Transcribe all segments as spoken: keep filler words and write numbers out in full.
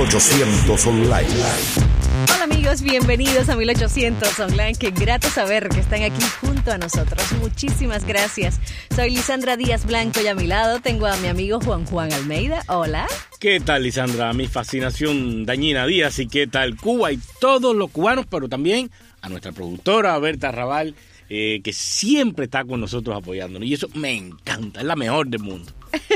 ochocientos Online. Hola amigos, bienvenidos a mil ochocientos Online. Qué grato saber que están aquí junto a nosotros. Muchísimas gracias. Soy Lisandra Díaz Blanco y a mi lado tengo a mi amigo Juan Juan Almeida. Hola. ¿Qué tal, Lisandra? Mi fascinación Dañina Díaz. ¿Y qué tal Cuba y todos los cubanos? Pero también a nuestra productora Berta Raval, eh, que siempre está con nosotros apoyándonos. Y eso me encanta, es la mejor del mundo.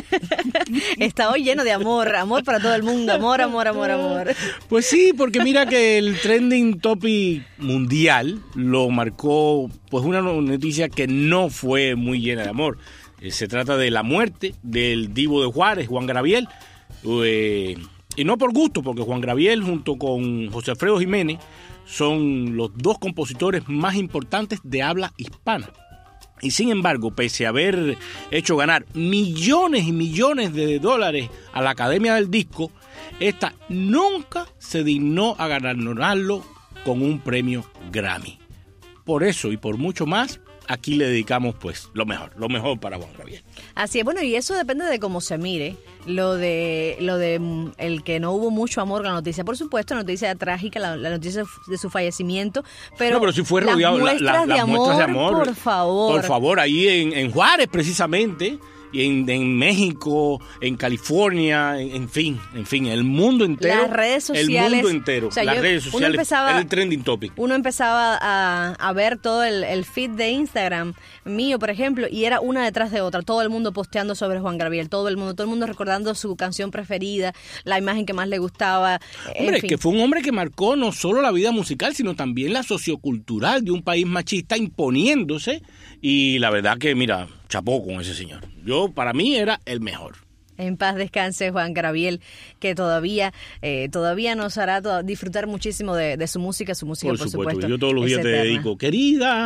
Está hoy lleno de amor, amor para todo el mundo, amor, amor, amor, amor. Pues sí, porque mira que el trending topic mundial lo marcó pues una noticia que no fue muy llena de amor. Eh, se trata de la muerte del divo de Juárez, Juan Gabriel, eh, y no por gusto, porque Juan Gabriel junto con José Alfredo Jiménez son los dos compositores más importantes de habla hispana. Y sin embargo, pese a haber hecho ganar millones y millones de dólares a la Academia del Disco, esta nunca se dignó a galardonarlo con un premio Grammy. Por eso y por mucho más, aquí le dedicamos pues lo mejor, lo mejor para Juan Gabriel. Así es, bueno, y eso depende de cómo se mire. Lo de lo de el que no hubo mucho amor con la noticia, por supuesto, noticia trágica, la, la noticia de su fallecimiento, pero, no, pero si fue rodeado las muestras, la, la, de, las amor, muestras de amor, por por favor, por favor, ahí en, en Juárez precisamente. Y en, en México, en California, en, en fin, en fin, el mundo entero. Las redes sociales. El mundo entero. O sea, las yo, redes sociales. Empezaba, el trending topic. Uno empezaba a, a ver todo el, el feed de Instagram mío, por ejemplo, y era una detrás de otra. Todo el mundo posteando sobre Juan Gabriel, todo el mundo, todo el mundo recordando su canción preferida, la imagen que más le gustaba. Hombre, en fin. Que fue un hombre que marcó no solo la vida musical, sino también la sociocultural de un país machista imponiéndose. Y la verdad que, mira, chapó con ese señor. Yo, para mí, era el mejor. En paz descanse Juan Gabriel, que todavía eh, todavía nos hará to- disfrutar muchísimo de, de su música, su música, por, por supuesto. supuesto. Yo todos los días te eterna. dedico, querida.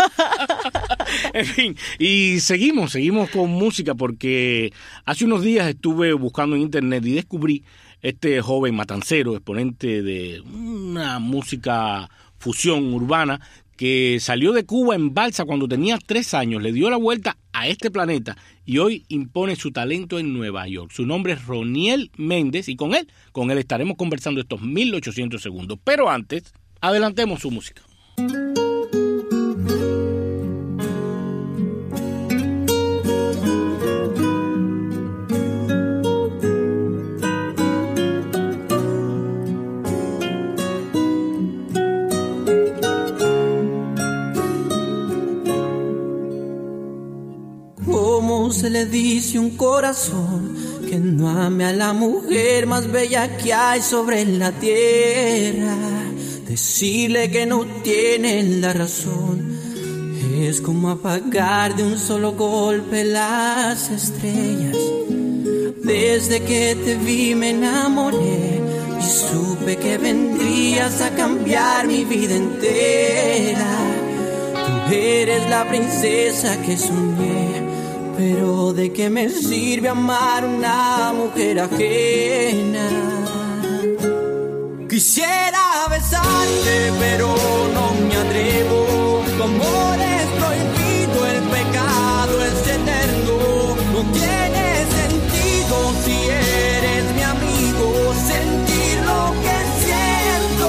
En fin, y seguimos, seguimos con música, porque hace unos días estuve buscando en internet y descubrí este joven matancero, exponente de una música fusión urbana, que salió de Cuba en balsa cuando tenía tres años, le dio la vuelta a este planeta y hoy impone su talento en Nueva York. Su nombre es Roniel Méndez y con él, con él estaremos conversando estos mil ochocientos segundos. Pero antes, adelantemos su música. Se le dice un corazón que no ame a la mujer más bella que hay sobre la tierra. Decirle que no tiene la razón es como apagar de un solo golpe las estrellas. Desde que te vi me enamoré y supe que vendrías a cambiar mi vida entera. Tú eres la princesa que soñé, pero ¿de qué me sirve amar una mujer ajena? Quisiera besarte, pero no me atrevo. Tu amor es prohibido, el pecado es eterno. No tiene sentido si eres mi amigo sentir lo que siento.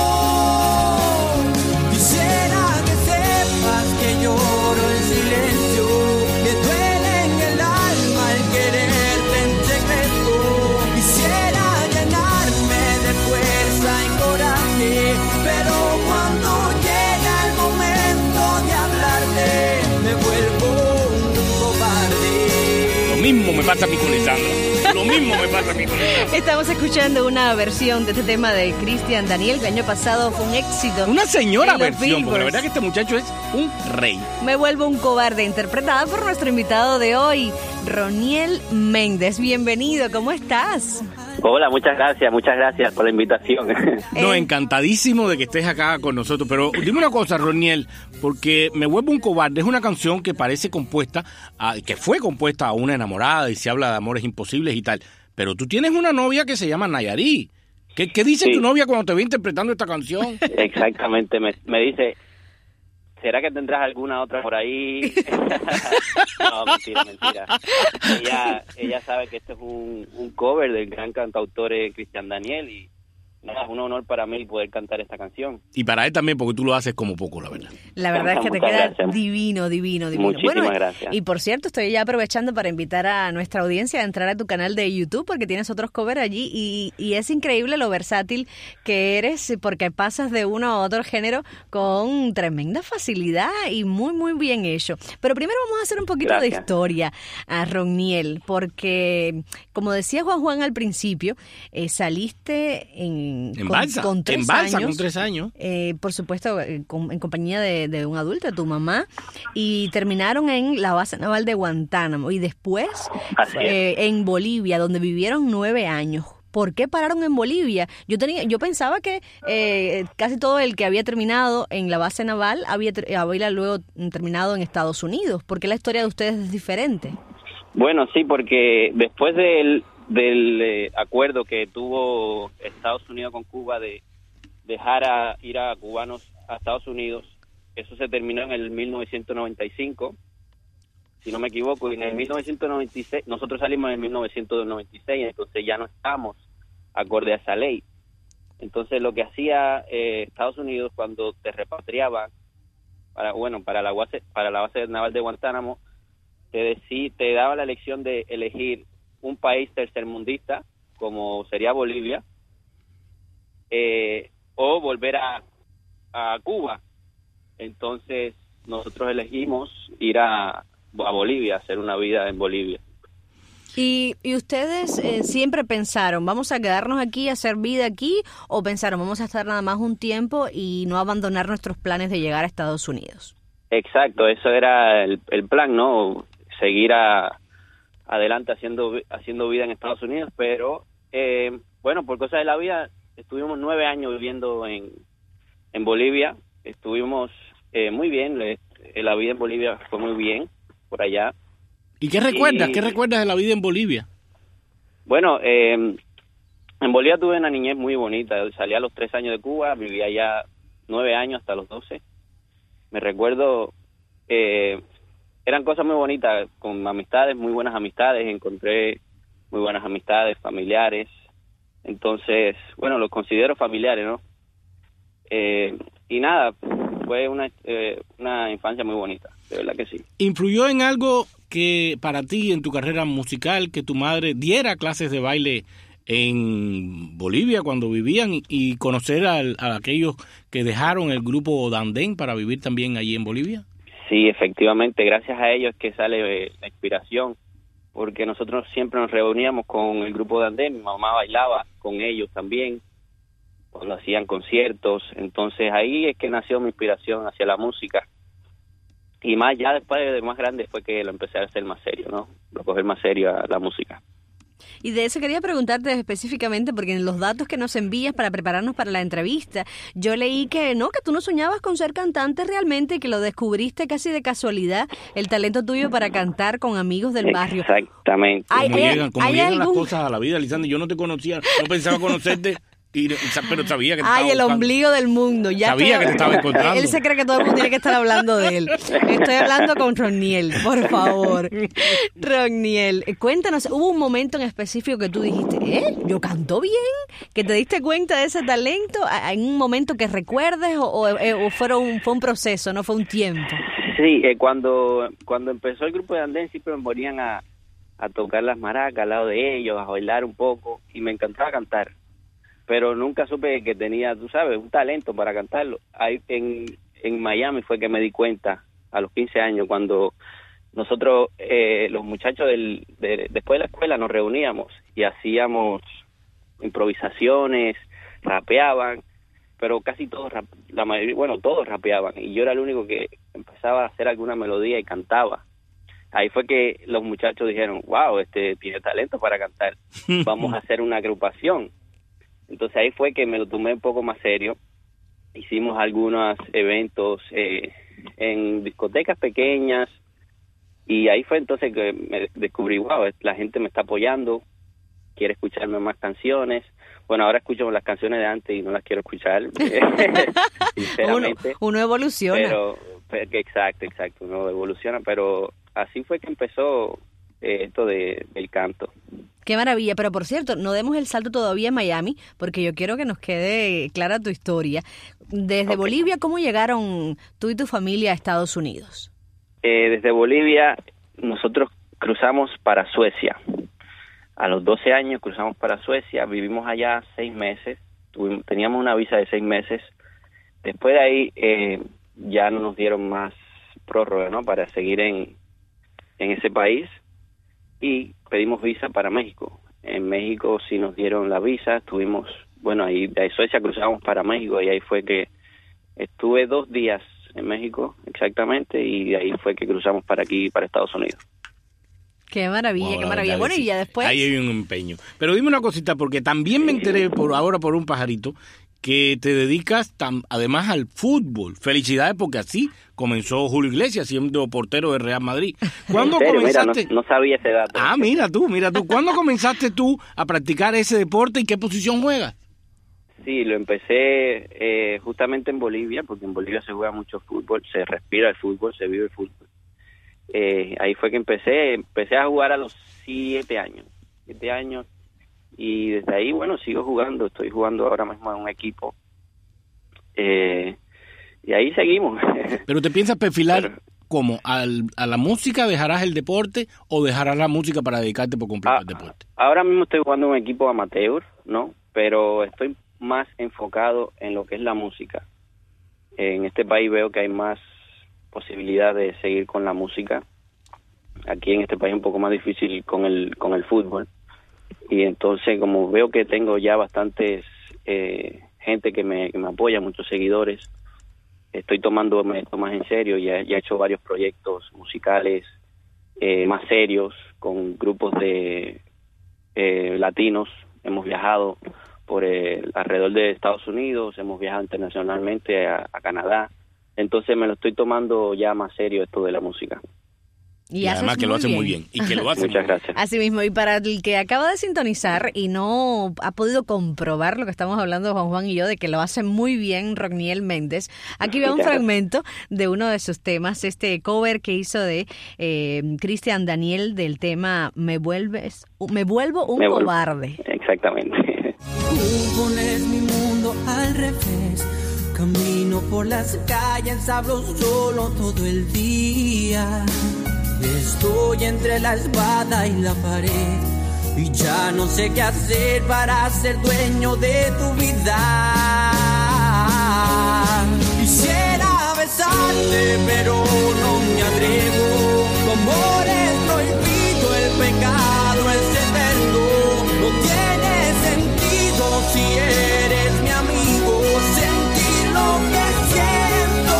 Quisiera que sepas que lloro en silencio, que duele en el alma el quererte en secreto. Quisiera llenarme de fuerza y coraje, pero cuando llega el momento de hablarte, me vuelvo un cobarde. Lo mismo me pasa a mí con Lisandra. Lo mismo me pasa a mí con Lisandra. Estamos escuchando una versión de este tema de Cristian Daniel, que el año pasado fue un éxito. Una señora en los versión, porque la Billboards. verdad que este muchacho es un rey. Me vuelvo un cobarde, interpretada por nuestro invitado de hoy, Roniel Méndez. Bienvenido, ¿cómo estás? Hola, muchas gracias, muchas gracias por la invitación. No, Eh. encantadísimo de que estés acá con nosotros. Pero dime una cosa, Roniel, porque Me vuelvo un cobarde es una canción que parece compuesta, a, que fue compuesta a una enamorada y se habla de amores imposibles y tal. Pero tú tienes una novia que se llama Nayarí. ¿Qué, qué dice Sí. tu novia cuando te ve interpretando esta canción? Exactamente, me, me dice, ¿será que tendrás alguna otra por ahí? No, mentira, mentira. Ella, ella sabe que este es un, un cover del gran cantautor eh, Cristian Daniel y nada, es un honor para mí poder cantar esta canción. Y para él también, porque tú lo haces como poco, la verdad. La verdad es que te Muchas queda gracias. divino, divino, divino. Muchísimas bueno, gracias. Y por cierto, estoy ya aprovechando para invitar a nuestra audiencia a entrar a tu canal de YouTube porque tienes otros covers allí y, y es increíble lo versátil que eres porque pasas de uno a otro género con tremenda facilidad y muy, muy bien hecho. Pero primero vamos a hacer un poquito Gracias. de historia a Roniel porque, como decía Juan Juan al principio, eh, saliste en... En con, balsa, con tres en balsa años, con tres años. eh, por supuesto, eh, con, en compañía de, de un adulto, de tu mamá, y terminaron en la base naval de Guantánamo y después Así es. eh, en Bolivia, donde vivieron nueve años. ¿Por qué pararon en Bolivia? Yo tenía, yo pensaba que eh, casi todo el que había terminado en la base naval había, ter- había luego terminado en Estados Unidos. ¿Por qué la historia de ustedes es diferente? Bueno, sí, porque después del, del eh, acuerdo que tuvo Estados Unidos con Cuba de dejar a ir a cubanos a Estados Unidos, eso se terminó en el mil novecientos noventa y cinco, si no me equivoco, y en el mil novecientos noventa y seis, nosotros salimos en el mil novecientos noventa y seis, entonces ya no estamos acorde a esa ley. Entonces lo que hacía eh, Estados Unidos cuando te repatriaba, para, bueno, para la base, para la base naval de Guantánamo, te, decí, te daba la elección de elegir un país tercermundista, como sería Bolivia, eh, o volver a, a Cuba. Entonces nosotros elegimos ir a, a Bolivia, hacer una vida en Bolivia. ¿Y, y ustedes eh, siempre pensaron, vamos a quedarnos aquí, a hacer vida aquí, o pensaron, vamos a estar nada más un tiempo y no abandonar nuestros planes de llegar a Estados Unidos? Exacto, eso era el, el plan, ¿no? Seguir a, adelante haciendo haciendo vida en Estados Unidos, pero eh, bueno, por cosas de la vida, estuvimos nueve años viviendo en, en Bolivia, estuvimos eh, muy bien, eh, la vida en Bolivia fue muy bien, por allá. ¿Y qué recuerdas? Y- ¿Qué recuerdas de la vida en Bolivia? Bueno, eh, en Bolivia tuve una niñez muy bonita. Salí a los tres años de Cuba, vivía allá nueve años hasta los doce. Me recuerdo, eh, eran cosas muy bonitas, con amistades, muy buenas amistades. Encontré muy buenas amistades familiares. Entonces, bueno, los considero familiares, ¿no? Eh, y nada, fue una, eh, una infancia muy bonita, de verdad que sí. ¿Influyó en algo que para ti en tu carrera musical que tu madre diera clases de baile en Bolivia cuando vivían y conocer al- a, aquellos que dejaron el grupo Dandén para vivir también allí en Bolivia? Sí, efectivamente, gracias a ellos es que sale eh, la inspiración, porque nosotros siempre nos reuníamos con el grupo de Andén, mi mamá bailaba con ellos también, cuando hacían conciertos, entonces ahí es que nació mi inspiración hacia la música. Y más ya después de más grande fue que lo empecé a hacer más serio, ¿no? Lo coger más serio a la música. Y de eso quería preguntarte específicamente, porque en los datos que nos envías para prepararnos para la entrevista, yo leí que no, que tú no soñabas con ser cantante realmente, que lo descubriste casi de casualidad, el talento tuyo para cantar con amigos del barrio. Exactamente. Ay, Como hay- llegan, como hay llegan las algún- cosas a la vida, Lisandro. Yo no te conocía, no pensaba conocerte, y, pero sabía que te Ay, estaba el buscando. ombligo del mundo. Ya Sabía estoy- que te estaba encontrando. Él se cree que todo el mundo tiene que estar hablando de él. Estoy hablando con Roniel, por favor. Roniel, eh, cuéntanos, ¿hubo un momento en específico que tú dijiste, eh, yo canto bien? ¿Que te diste cuenta de ese talento? ¿En un momento que recuerdes o, o, eh, o fueron, fue un proceso, no fue un tiempo? Sí, eh, cuando cuando empezó el grupo de Andén siempre me ponían a, a tocar las maracas al lado de ellos, a bailar un poco, y me encantaba cantar. Pero nunca supe que tenía, tú sabes, un talento para cantarlo. Ahí en, en Miami fue que me di cuenta, a los quince años, cuando nosotros, eh, los muchachos del, de, después de la escuela nos reuníamos y hacíamos improvisaciones, rapeaban, pero casi todos, rap, la mayoría, bueno, todos rapeaban, y yo era el único que empezaba a hacer alguna melodía y cantaba. Ahí fue que los muchachos dijeron, wow, este tiene talento para cantar, vamos a hacer una agrupación. Entonces ahí fue que me lo tomé un poco más serio. Hicimos algunos eventos eh, en discotecas pequeñas, y ahí fue entonces que me descubrí, wow, la gente me está apoyando, quiere escucharme más canciones. Bueno, ahora escucho las canciones de antes y no las quiero escuchar, Uno, sinceramente. uno evoluciona. Pero, Exacto, exacto, no evoluciona, pero así fue que empezó eh, esto de, del canto. Qué maravilla, pero por cierto, no demos el salto todavía en Miami, porque yo quiero que nos quede clara tu historia. Desde okay. Bolivia, ¿cómo llegaron tú y tu familia a Estados Unidos? Eh, desde Bolivia, nosotros cruzamos para Suecia. A los doce años cruzamos para Suecia, vivimos allá seis meses, tuvimos, teníamos una visa de seis meses. Después de ahí eh, ya no nos dieron más prórroga, ¿no? Para seguir en, en ese país. Y pedimos visa para México. En México sí nos dieron la visa, estuvimos, bueno, ahí de Suecia cruzamos para México y ahí fue que estuve dos días en México, exactamente, y de ahí fue que cruzamos para aquí, para Estados Unidos. Qué maravilla, wow, qué maravilla. Bueno, y ya después... Ahí hay un empeño. Pero dime una cosita, porque también me enteré por ahora por un pajarito que te dedicas tam, además al fútbol. Felicidades, porque así comenzó Julio Iglesias, siendo portero de Real Madrid. ¿Cuándo serio? comenzaste? Mira, no, no sabía ese dato. Ah, mira tú, mira tú. ¿Cuándo comenzaste tú a practicar ese deporte y qué posición juegas? Sí, lo empecé eh, justamente en Bolivia, porque en Bolivia se juega mucho fútbol, se respira el fútbol, se vive el fútbol. Eh, ahí fue que empecé, empecé a jugar a los siete años, siete años. Y desde ahí, bueno, sigo jugando, estoy jugando ahora mismo en un equipo, eh, y ahí seguimos. ¿Pero te piensas perfilar Pero, como al, a la música, dejarás el deporte o dejarás la música para dedicarte por completo a, al deporte? Ahora mismo estoy jugando en un equipo amateur, ¿no? Pero estoy más enfocado en lo que es la música. En este país veo que hay más posibilidad de seguir con la música. Aquí en este país es un poco más difícil con el, con el fútbol. Y entonces, como veo que tengo ya bastantes eh, gente que me, que me apoya, muchos seguidores, estoy tomándome esto más en serio. Ya, ya he hecho varios proyectos musicales eh, más serios con grupos de eh, latinos. Hemos viajado por el, alrededor de Estados Unidos, hemos viajado internacionalmente a, a Canadá. Entonces me lo estoy tomando ya más serio esto de la música. Y, y además que lo hace muy bien. Y que lo hace Muchas gracias. Así mismo, y para el que acaba de sintonizar y no ha podido comprobar lo que estamos hablando Juan Juan y yo, de que lo hace muy bien Rogniel Méndez, aquí veo un fragmento de uno de sus temas, este cover que hizo de eh, Cristian Daniel del tema Me vuelves, me vuelvo un Me vuelvo. cobarde. Exactamente. Tú pones mi mundo al revés, camino por las calles, hablo solo todo el día. Estoy entre la espada y la pared y ya no sé qué hacer para ser dueño de tu vida. Quisiera besarte, pero no me atrevo. Tu amor es prohibido, el pecado es eterno. No tiene sentido si eres mi amigo, sentir lo que siento.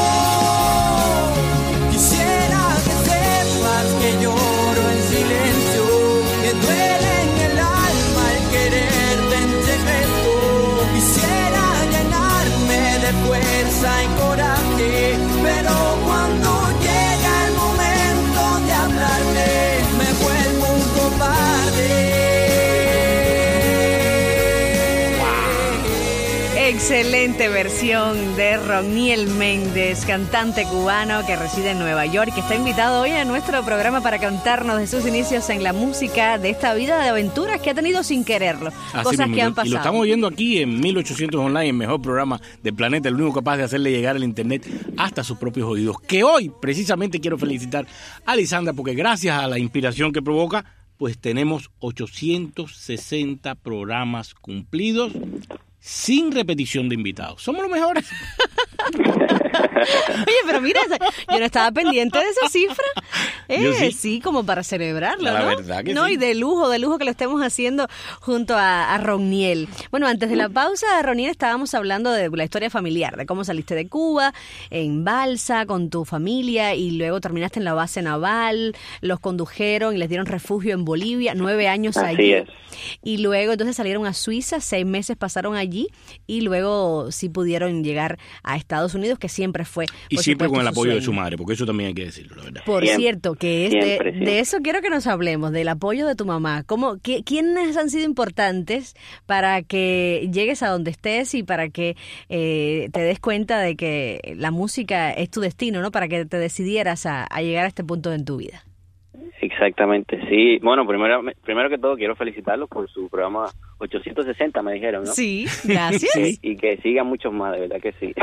Que lloro en silencio, que duele en el alma el quererte en secreto. Quisiera llenarme de fuerza y coraje, pero cuando llega el momento de hablarme, me vuelvo un cobarde. Excelente versión de Rogniel Méndez, cantante cubano que reside en Nueva York, que está invitado hoy a nuestro programa para contarnos de sus inicios en la música, de esta vida de aventuras que ha tenido sin quererlo, Así cosas mismo, que han pasado. Y lo estamos viendo aquí en mil ochocientos Online, el mejor programa del planeta, el único capaz de hacerle llegar el internet hasta sus propios oídos. Que hoy, precisamente, quiero felicitar a Lisandra, porque gracias a la inspiración que provoca, pues tenemos ochocientos sesenta programas cumplidos sin repetición de invitados. Somos los mejores. Oye, pero mira, yo no estaba pendiente de esa cifra. Eh, sí. sí, como para celebrarlo, La ¿no? verdad que no, sí. Y de lujo, de lujo que lo estemos haciendo junto a, a Rogniel. Bueno, antes de la pausa, Rogniel, estábamos hablando de la historia familiar, de cómo saliste de Cuba, en balsa, con tu familia, y luego terminaste en la base naval, los condujeron y les dieron refugio en Bolivia, nueve años Así allí. es. Y luego entonces salieron a Suiza, seis meses pasaron allí, y luego sí pudieron llegar a Estados Unidos, que siempre siempre fue. Y siempre supuesto, con el su apoyo sueño. de su madre, porque eso también hay que decirlo, la verdad. Por Siempre, cierto, que es de, siempre, siempre. de eso quiero que nos hablemos, del apoyo de tu mamá. ¿Cómo, qué, ¿Quiénes han sido importantes para que llegues a donde estés y para que eh, te des cuenta de que la música es tu destino, ¿no? Para que te decidieras a, a llegar a este punto en tu vida. Exactamente, sí. Bueno, primero primero que todo quiero felicitarlos por su programa ochocientos sesenta, me dijeron, ¿no? Sí, gracias. Sí, y que sigan muchos más, de verdad que sí.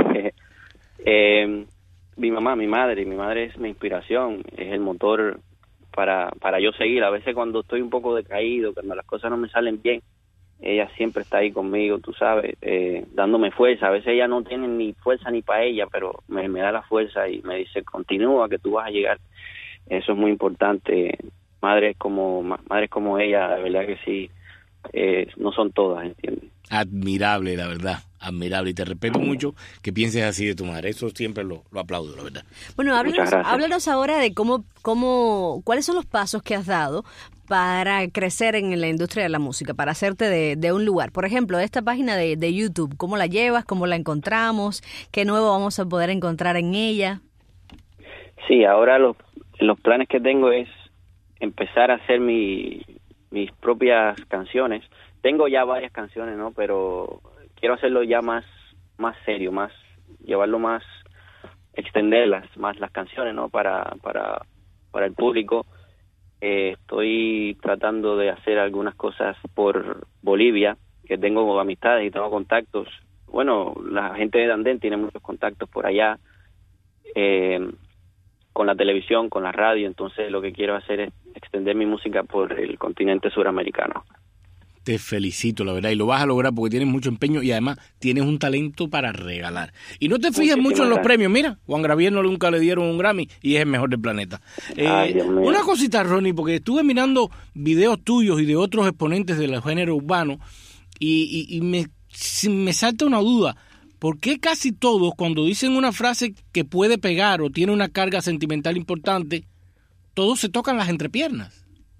eh, mi mamá, mi madre, mi madre es mi inspiración, es el motor para, para yo seguir. A veces cuando estoy un poco decaído, cuando las cosas no me salen bien, ella siempre está ahí conmigo, tú sabes, eh, dándome fuerza. A veces ella no tiene ni fuerza ni para ella, pero me, me da la fuerza y me dice, continúa, que tú vas a llegar. Eso es muy importante. Madres como madres como ella, la verdad que sí, eh, no son todas, ¿entiendes? Admirable, la verdad, admirable. Y te respeto mucho que pienses así de tu madre. Eso siempre lo, lo aplaudo, la verdad. Bueno, háblanos, háblanos ahora de cómo, cómo, cuáles son los pasos que has dado para crecer en la industria de la música, para hacerte de, de un lugar. Por ejemplo, esta página de, de YouTube, ¿cómo la llevas? ¿Cómo la encontramos? ¿Qué nuevo vamos a poder encontrar en ella? Sí, ahora los, los planes que tengo es empezar a hacer mi, mis propias canciones. Tengo ya varias canciones, ¿no? Pero quiero hacerlo ya más, más serio, más, llevarlo más, extenderlas más las canciones, ¿no? Para, para, para el público. Eh, estoy tratando de hacer algunas cosas por Bolivia, que tengo amistades y tengo contactos. Bueno, la gente de Andén tiene muchos contactos por allá, eh, con la televisión, con la radio. Entonces lo que quiero hacer es extender mi música por el continente suramericano. Te felicito, la verdad, y lo vas a lograr porque tienes mucho empeño y además tienes un talento para regalar. Y no te fijes mucho en los premios. Mira, Juan Gabriel no nunca le dieron un Grammy y es el mejor del planeta. Ay, Eh, una cosita, Ronnie, porque estuve mirando videos tuyos y de otros exponentes del género urbano y, y, y me, me salta una duda. ¿Por qué casi todos, cuando dicen una frase que puede pegar o tiene una carga sentimental importante, todos se tocan las entrepiernas?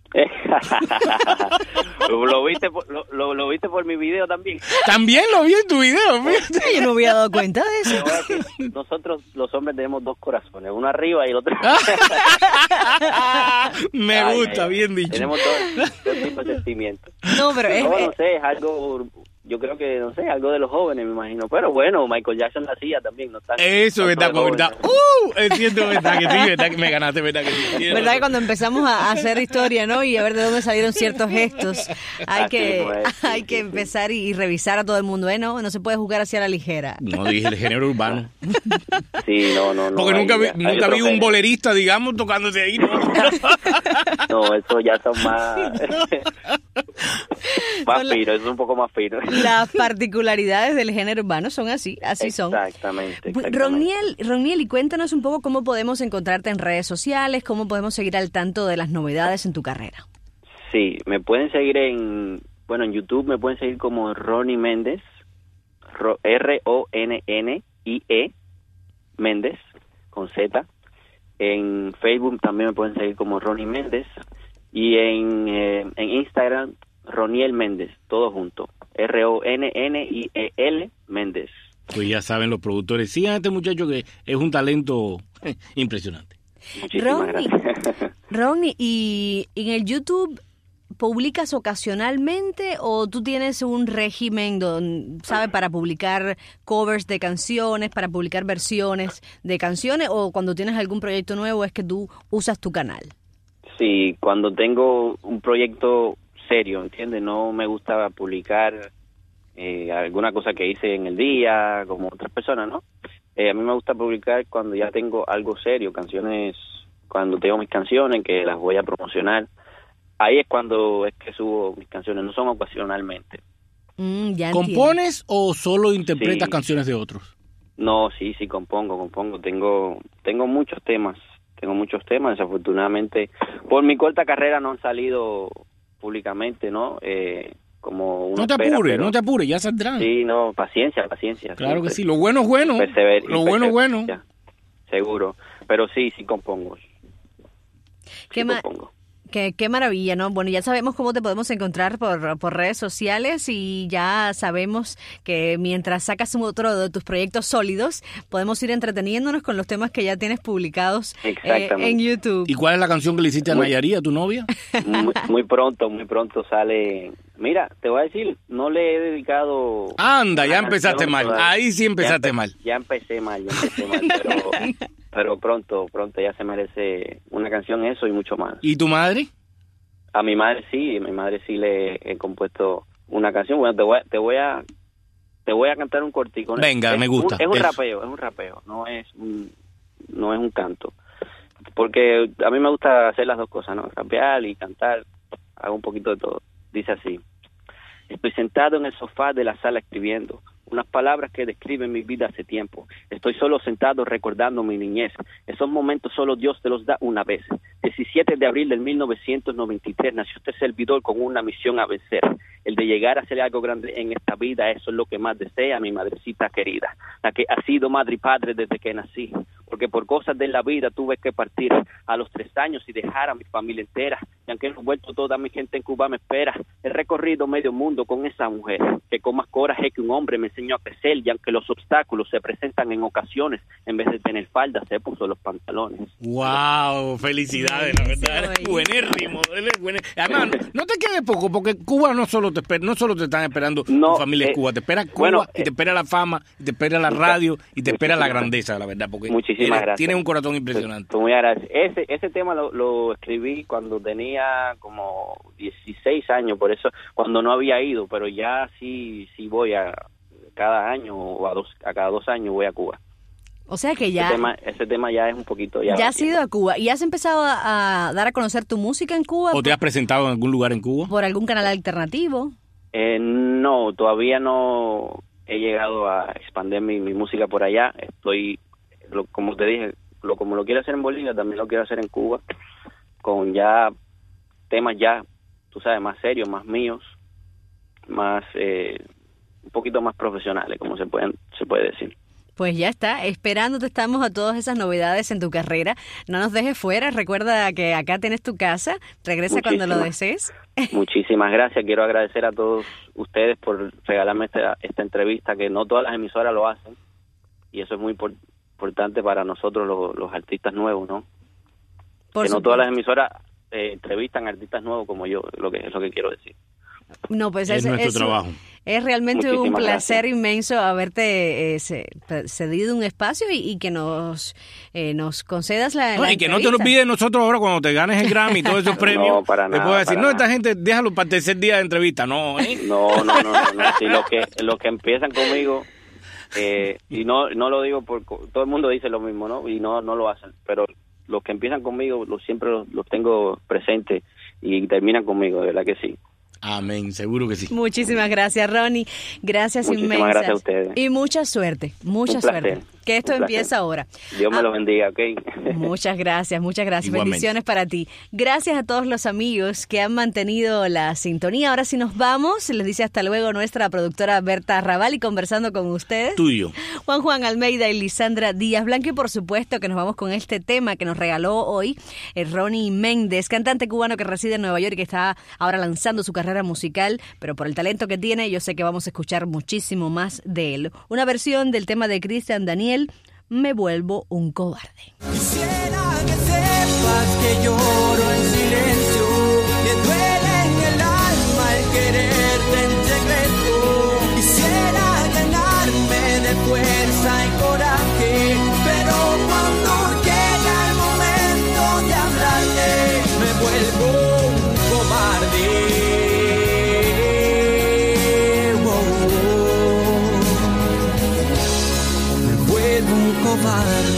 ¿Lo viste por, lo, lo, lo viste por mi video también? También lo vi en tu video, fíjate. Yo no me había dado cuenta de eso. Nosotros los hombres tenemos dos corazones, uno arriba y el otro. Me ay, gusta, ay, bien dicho. Tenemos dos, dos tipos de sentimientos. No, pero es, no, no sé, es algo, yo creo que, no sé, algo de los jóvenes, me imagino. Pero bueno, Michael Jackson la hacía también, no está. Eso, verdad, con verdad. ¡Uh! Entiendo, verdad que sí, verdad que me ganaste, verdad que sí. Verdad que cuando empezamos a hacer historia, ¿no? Y a ver de dónde salieron ciertos gestos, hay Así que pues, sí, hay que sí, empezar y, y revisar a todo el mundo, ¿eh? No, no se puede jugar así a la ligera. No, dije el género urbano. Sí, no, no, no. Porque nunca vi, hay, nunca hay vi un género. bolerista, digamos, tocándose ahí. No, no eso ya son más... más fino, eso es un poco más fino. Las particularidades del género urbano son así, así son. Exactamente. exactamente. Roniel, Roniel, y cuéntanos un poco cómo podemos encontrarte en redes sociales, cómo podemos seguir al tanto de las novedades en tu carrera. Sí, me pueden seguir en, bueno, en YouTube me pueden seguir como Ronnie Méndez, R O N N I E, Méndez, con Z. En Facebook también me pueden seguir como Ronnie Méndez. Y en, eh, en Instagram, Roniel Méndez, todo junto. R O N N I E L Méndez. Pues ya saben los productores, sigan a este muchacho que es un talento eh, impresionante. Muchísimas Ronnie, gracias. Ronnie, ¿y en el YouTube publicas ocasionalmente o tú tienes un régimen, don, ¿sabe? Para publicar covers de canciones, para publicar versiones de canciones, o cuando tienes algún proyecto nuevo es que tú usas tu canal? Sí, cuando tengo un proyecto serio, ¿entiendes? No me gusta publicar eh, alguna cosa que hice en el día, como otras personas, ¿no? Eh, a mí me gusta publicar cuando ya tengo algo serio, canciones, cuando tengo mis canciones que las voy a promocionar. Ahí es cuando es que subo mis canciones, no son ocasionalmente. Mm, ya ¿Compones o solo interpretas Sí. canciones de otros? No, sí, sí, compongo, compongo. Tengo tengo muchos temas, tengo muchos temas. Desafortunadamente, por mi corta carrera no han salido públicamente, ¿no? Eh, como uno No te espera, apures, pero- no te apures, ya saldrán. Sí, no, paciencia, paciencia. Claro siempre. que sí, lo bueno es bueno, Persever- lo y bueno es bueno. perseverancia, seguro. Pero sí, sí compongo. ¿Qué Sí más? compongo. Qué, qué maravilla, ¿no? Bueno, ya sabemos cómo te podemos encontrar por, por redes sociales y ya sabemos que mientras sacas otro de tus proyectos sólidos, podemos ir entreteniéndonos con los temas que ya tienes publicados eh, en YouTube. ¿Y cuál es la canción que le hiciste a Nayari, a tu novia? Muy, muy pronto, muy pronto sale. Mira, te voy a decir, no le he dedicado... Anda, ya empezaste mal. Todavía. Ahí sí empezaste ya empe- mal. Ya empecé mal, ya empecé mal, pero... Pero pronto, pronto ya se merece una canción, eso y mucho más. ¿Y tu madre? A mi madre sí, a mi madre sí le he compuesto una canción. Bueno, te voy a, te voy a, te voy a cantar un cortico. Venga, es, me gusta. Un, es un eso. rapeo, es un rapeo, no es un, no es un canto. Porque a mí me gusta hacer las dos cosas, ¿no? Rapear y cantar, hago un poquito de todo. Dice así: estoy sentado en el sofá de la sala escribiendo unas palabras que describen mi vida hace tiempo. Estoy solo sentado recordando mi niñez. Esos momentos solo Dios te los da una vez. diecisiete de abril del mil novecientos noventa y tres nació este servidor con una misión a vencer. El de llegar a hacer algo grande en esta vida, eso es lo que más desea mi madrecita querida. La que ha sido madre y padre desde que nací. Porque por cosas de la vida tuve que partir a los tres años y dejar a mi familia entera. Y aunque no he vuelto, toda mi gente en Cuba me espera. He recorrido medio mundo con esa mujer, que con más coraje que un hombre me enseñó a crecer. Y aunque los obstáculos se presentan en ocasiones, en vez de tener falda, se puso los pantalones. ¡Wow! Felicidades, la verdad. Buenérrimo. Además, no te quedes poco, porque Cuba no solo te espera, no solo te están esperando no, tu familia eh, en Cuba, te espera Cuba bueno, y te espera la fama, y te espera la radio y te espera la grandeza, la verdad, porque muchísimas gracias. Tienes un corazón impresionante. Pues, muy gracias. Ese, ese tema lo, lo escribí cuando tenía como dieciséis años, por eso cuando no había ido, pero ya sí sí voy a cada año o a dos a cada dos años voy a Cuba. O sea que ya... Ese tema, ese tema ya es un poquito... Ya, ya has ido a Cuba. ¿Y has empezado a, a dar a conocer tu música en Cuba? ¿O te has presentado en algún lugar en Cuba? ¿Por algún canal alternativo? Eh, no, todavía no he llegado a expandir mi, mi música por allá. Estoy, lo, como te dije, lo como lo quiero hacer en Bolivia, también lo quiero hacer en Cuba, con ya temas ya, tú sabes, más serios, más míos, más... Eh, un poquito más profesionales, como se pueden se puede decir. Pues ya está, esperándote estamos a todas esas novedades en tu carrera. No nos dejes fuera, recuerda que acá tienes tu casa, regresa Muchísimas, cuando lo desees. Muchísimas gracias, quiero agradecer a todos ustedes por regalarme esta, esta entrevista, que no todas las emisoras lo hacen, y eso es muy por, importante para nosotros los, los artistas nuevos, ¿no? Por que supuesto. no todas las emisoras eh, entrevistan artistas nuevos como yo, lo que es lo que quiero decir. No, pues es, es nuestro eso, trabajo. Es realmente Muchísimas un placer gracias. inmenso haberte eh, cedido un espacio y, y que nos eh, nos concedas la, no, la y que no te lo olvides nosotros ahora cuando te ganes el Grammy y todos esos premios. No, para nada. Después decir, para no, nada. esta gente, déjalo para el tercer día de entrevista. No, ¿eh? No, no, no, no, no. Sí, los que, los que empiezan conmigo, eh, y no no lo digo por... Todo el mundo dice lo mismo, ¿no? Y no no lo hacen, pero los que empiezan conmigo, los siempre los, los tengo presentes y terminan conmigo, de verdad que sí. Amén, seguro que sí. Muchísimas gracias, Ronnie. Gracias Muchísimas inmensas. gracias a ustedes. Y mucha suerte, mucha Un placer, suerte. Que esto un placer. empieza ahora. Dios me Ah, lo bendiga, ¿ok? Muchas gracias, muchas gracias. Igualmente. Bendiciones para ti. Gracias a todos los amigos que han mantenido la sintonía. Ahora sí nos vamos. Les dice hasta luego nuestra productora Berta Raval y conversando con ustedes. Tuyo. Juan Juan Almeida y Lisandra Díaz Blanco. Y por supuesto que nos vamos con este tema que nos regaló hoy el Ronnie Méndez, cantante cubano que reside en Nueva York y que está ahora lanzando su carrera musical, pero por el talento que tiene yo sé que vamos a escuchar muchísimo más de él. Una versión del tema de Cristian Daniel, Me vuelvo un cobarde. Quisiera que sepas que lloro en silencio, que duele en el alma el quererte en secreto. Quisiera llenarme de fuerza y coraje, pero cuando llega el momento de hablarte, me vuelvo un cobarde. Oh, oh, oh. Me vuelvo un cobarde.